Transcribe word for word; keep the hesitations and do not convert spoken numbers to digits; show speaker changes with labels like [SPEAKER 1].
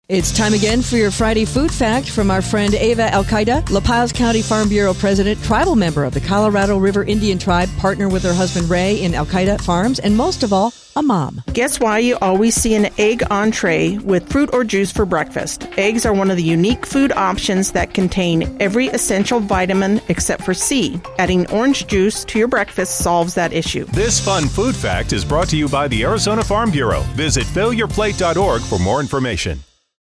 [SPEAKER 1] It's time again for your Friday food fact from our friend Ava Al-Qaeda, La Paz County Farm Bureau president, tribal member of the Colorado River Indian tribe, partner with her husband Ray in Al-Qaeda Farms, and most of all, a mom.
[SPEAKER 2] Guess why you always see an egg entree with fruit or juice for breakfast? Eggs are one of the unique food options that contain every essential vitamin except for C. Adding orange juice to your breakfast solves that issue.
[SPEAKER 3] This fun food fact is brought to you by the Arizona Farm Bureau. Visit fill your plate dot org for more information.